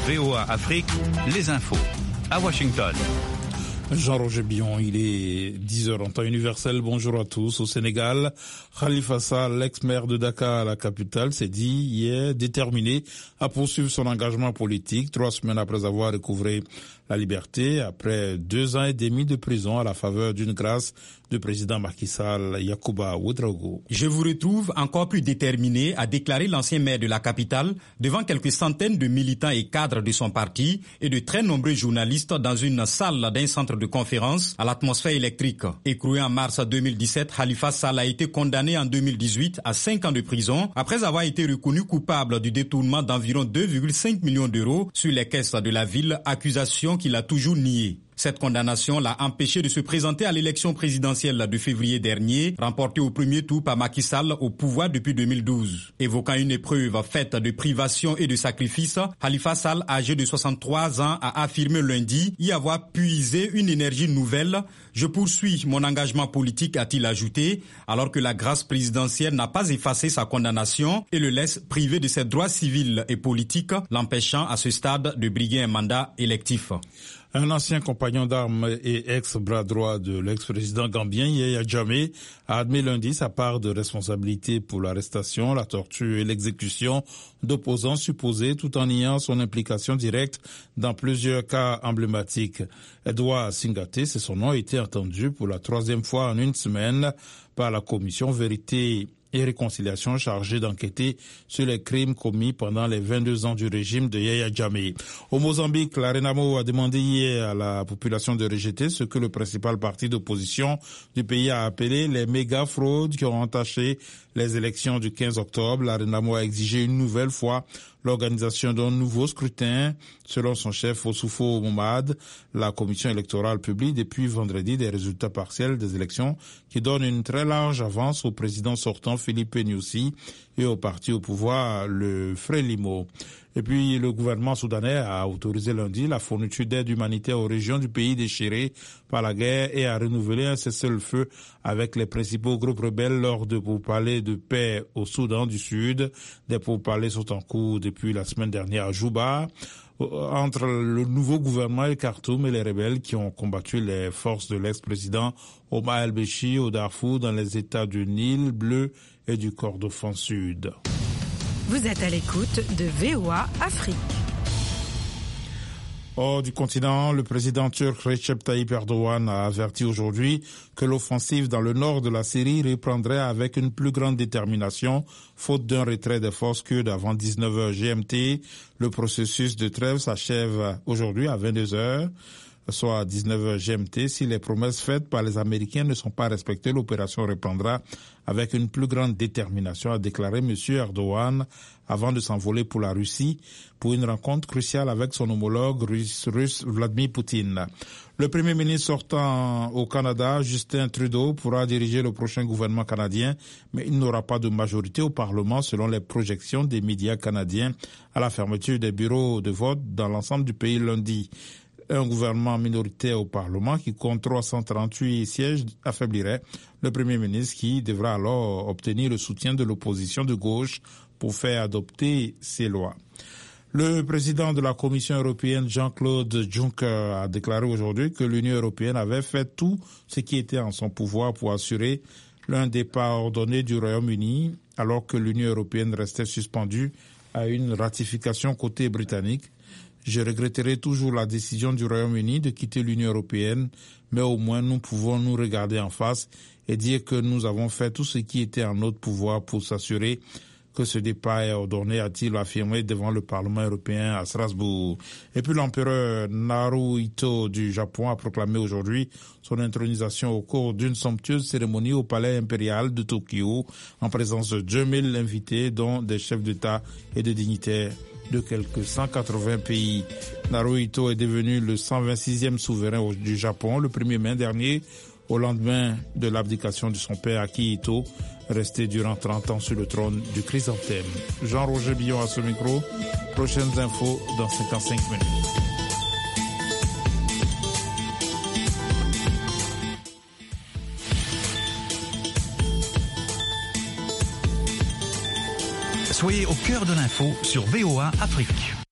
VOA Afrique, les infos. À Washington. Jean-Roger Billon, il est 10h en temps universel. Bonjour à tous. Au Sénégal, Khalifa Sall, l'ex-maire de Dakar, la capitale, s'est dit hier déterminé à poursuivre son engagement politique 3 semaines après avoir recouvré la liberté, après 2 ans et demi de prison à la faveur d'une grâce du président Macky Sall, Yacouba Ouedraogo. Je vous retrouve encore plus déterminé, a déclaré l'ancien maire de la capitale devant quelques centaines de militants et cadres de son parti et de très nombreux journalistes dans une salle d'un centre de conférence à l'atmosphère électrique. Écroué en mars 2017, Khalifa Sall a été condamné en 2018 à 5 ans de prison après avoir été reconnu coupable du détournement d'environ 2,5 millions d'euros sur les caisses de la ville, accusation qu'il a toujours niée. Cette condamnation l'a empêché de se présenter à l'élection présidentielle de février dernier, remportée au premier tour par Macky Sall au pouvoir depuis 2012. Évoquant une épreuve faite de privation et de sacrifices, Khalifa Sall, âgé de 63 ans, a affirmé lundi y avoir puisé une énergie nouvelle. « Je poursuis mon engagement politique », a-t-il ajouté, alors que la grâce présidentielle n'a pas effacé sa condamnation et le laisse privé de ses droits civils et politiques, l'empêchant à ce stade de briguer un mandat électif. Un ancien compagnon d'armes et ex-bras droit de l'ex-président gambien Yaya Jammeh a admis lundi sa part de responsabilité pour l'arrestation, la torture et l'exécution d'opposants supposés tout en niant son implication directe dans plusieurs cas emblématiques. Edouard Singate, c'est son nom, a été entendu pour la 3e fois en une semaine par la commission Vérité et Réconciliation chargée d'enquêter sur les crimes commis pendant les 22 ans du régime de Yaya Jammeh. Au Mozambique, la Renamo a demandé hier à la population de rejeter ce que le principal parti d'opposition du pays a appelé les méga fraudes qui ont entaché les élections du 15 octobre. La Renamo a exigé une nouvelle fois l'organisation d'un nouveau scrutin. Selon son chef Ossoufo Moumad, la commission électorale publie depuis vendredi des résultats partiels des élections qui donnent une très large avance au président sortant Philippe Nyusi et au parti au pouvoir, le Frélimo. Et puis, le gouvernement soudanais a autorisé lundi la fourniture d'aide humanitaire aux régions du pays déchirées par la guerre et a renouvelé un cessez-le-feu avec les principaux groupes rebelles lors de pourparlers de paix au Soudan du Sud. Des pourparlers sont en cours depuis la semaine dernière à Juba, entre le nouveau gouvernement El Khartoum et les rebelles qui ont combattu les forces de l'ex-président Omar El-Béchir au Darfour dans les États du Nil bleu et du Kordofan Sud. Vous êtes à l'écoute de VOA Afrique. Hors du continent, le président turc Recep Tayyip Erdogan a averti aujourd'hui que l'offensive dans le nord de la Syrie reprendrait avec une plus grande détermination, faute d'un retrait des forces kurdes avant 19h GMT. Le processus de trêve s'achève aujourd'hui à 22h. Soit à 19h GMT. Si les promesses faites par les Américains ne sont pas respectées, l'opération reprendra avec une plus grande détermination, a déclaré M. Erdogan avant de s'envoler pour la Russie pour une rencontre cruciale avec son homologue russe Vladimir Poutine. Le Premier ministre sortant au Canada, Justin Trudeau, pourra diriger le prochain gouvernement canadien, mais il n'aura pas de majorité au Parlement selon les projections des médias canadiens à la fermeture des bureaux de vote dans l'ensemble du pays lundi. Un gouvernement minoritaire au Parlement qui compte 338 sièges affaiblirait le Premier ministre qui devra alors obtenir le soutien de l'opposition de gauche pour faire adopter ces lois. Le président de la Commission européenne, Jean-Claude Juncker, a déclaré aujourd'hui que l'Union européenne avait fait tout ce qui était en son pouvoir pour assurer un départ ordonné du Royaume-Uni alors que l'Union européenne restait suspendue à une ratification côté britannique. Je regretterai toujours la décision du Royaume-Uni de quitter l'Union européenne, mais au moins nous pouvons nous regarder en face et dire que nous avons fait tout ce qui était en notre pouvoir pour s'assurer que ce départ est ordonné, a-t-il affirmé devant le Parlement européen à Strasbourg. Et puis l'empereur Naruhito du Japon a proclamé aujourd'hui son intronisation au cours d'une somptueuse cérémonie au palais impérial de Tokyo en présence de 2000 invités, dont des chefs d'État et de dignitaires de quelques 180 pays. Naruhito est devenu le 126e souverain du Japon le 1er mai dernier, au lendemain de l'abdication de son père Akihito, resté durant 30 ans sur le trône du chrysanthème. Jean-Roger Billon à ce micro. Prochaines infos dans 55 minutes. Soyez au cœur de l'info sur VOA Afrique.